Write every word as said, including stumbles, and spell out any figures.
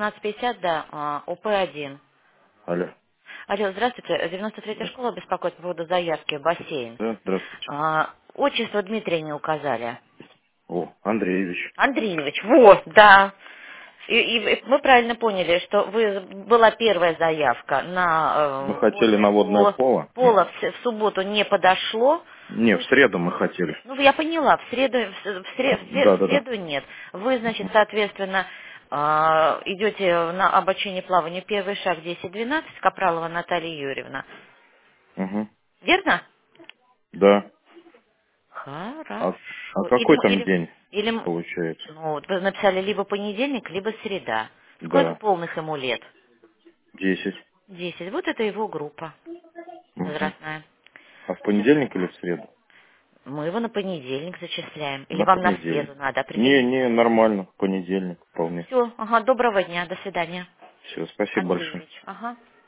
пятнадцать пятьдесят, да, а, О П один. Алло. Алло, здравствуйте, девяносто третья Да, школа беспокоит по поводу заявки, бассейн. да, здравствуйте. А, отчество Дмитрия не указали. О, Андреевич. Андреевич, вот, да. И, и мы правильно поняли, что вы была первая заявка на Мы э, хотели водное на водное поло. поло. Поло Мгм. в, с- в субботу не подошло. Не, в Вы, среду мы хотели. ну, я поняла, в среду, в, с- в сре- в сре- Да, в да, да. среду нет. Вы, значит, соответственно, а, идете на обучение плаванию первый шаг десять двенадцать, Капралова Наталья Юрьевна. Угу. Верно? Да. А, а Хорошо. Или, какой м- там или, день или, м- получается? ну, вот вы написали либо понедельник, либо среда. Сколько Да. полных ему лет? Десять. Десять. Вот это его группа Угу. возрастная. А в Все. понедельник или в среду? Мы его на понедельник зачисляем. Или На вам на среду понедельник. надо, Не, определитесь. не, нормально. В понедельник вполне. Все. Ага, доброго дня. До свидания. Все, спасибо большое. Андреевич. Ага.